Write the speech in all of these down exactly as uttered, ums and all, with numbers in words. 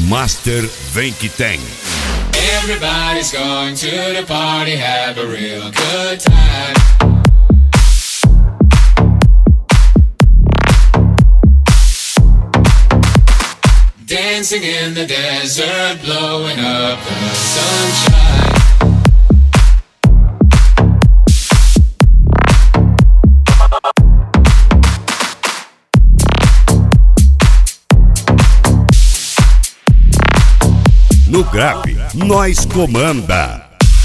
Master Vem Que Tem. Everybody's going to the party, have a real good time. Dancing in the desert, blowing up the sunshine. No grave, nós comanda.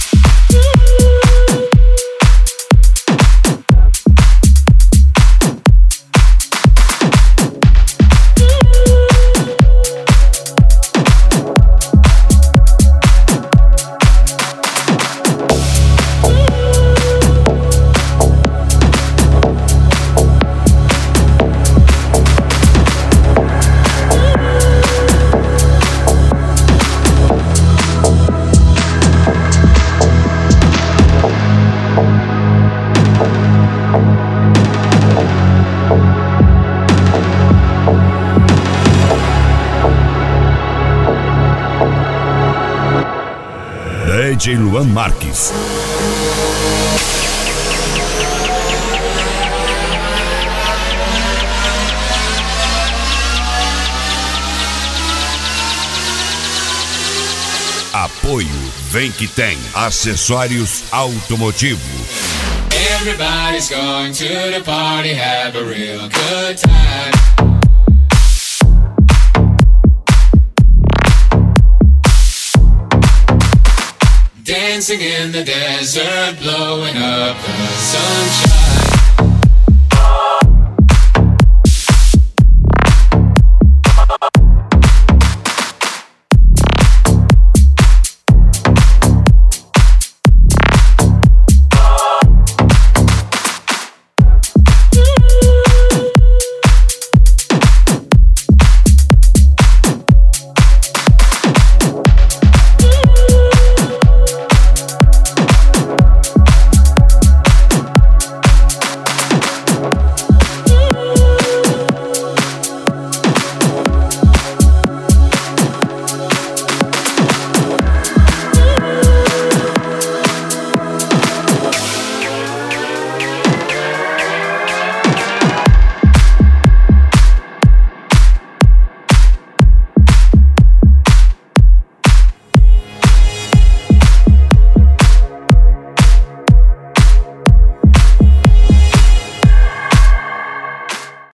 D J Luan Marques. Apoio Vem Que Tem, acessórios automotivo. Everybody's going to the party, have a real good time. Dancing in the desert, blowing up the sunshine.